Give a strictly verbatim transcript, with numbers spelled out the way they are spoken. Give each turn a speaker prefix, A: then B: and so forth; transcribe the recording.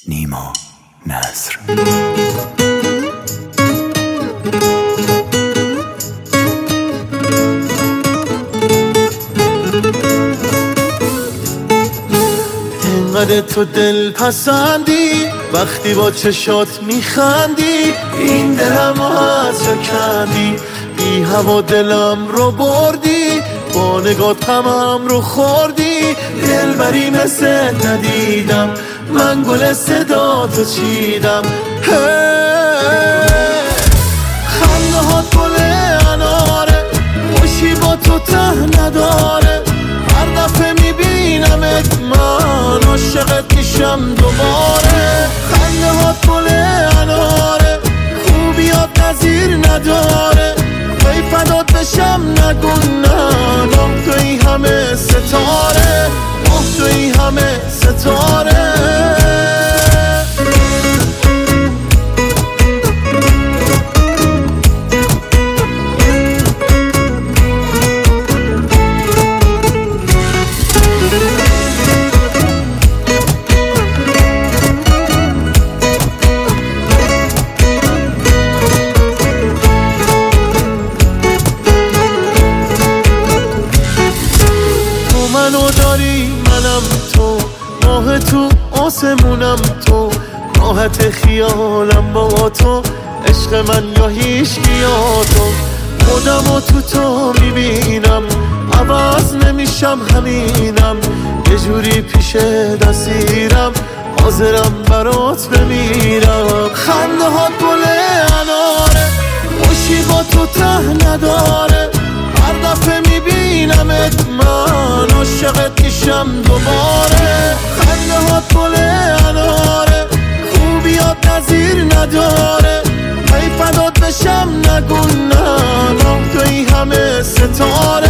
A: نیما نصر.
B: انقدر تو دل پسندی وقتی با چشات میخندی، این دلم از جا کندی، بی هوا دلم رو بردی، با نگات غمم رو خوردی. دلبری مثل ندیدم، من گل صدا تو چیدم. خنده هات گل اناره، خوشی با تو ته نداره، هر دفعه میبینمت من عاشقت میشم دوباره. خنده هات گل اناره، خوبیات نظیر نداره، وی فدات بشم نگو نه. نه توی همه ستاره، نه توی همه ستاره. منو داری منم تو، ماه تو آسمونم تو، راحت خیالم با تو، عشق من یا هیچ یا تو. خودم و تو تو میبینم، عوض نمیشم همینم، یه جوری پیش دستیرم، حاضرم برات بمیرم. خنده هات گل اناره، خوشی با تو ته نداره، هر دفعه میبینمت من عاشقت میشم دوباره. خنده هات گل اناره، خوبیات نظیر نداره، ای فدات بشم نگو نه. نه توی همه ستاره.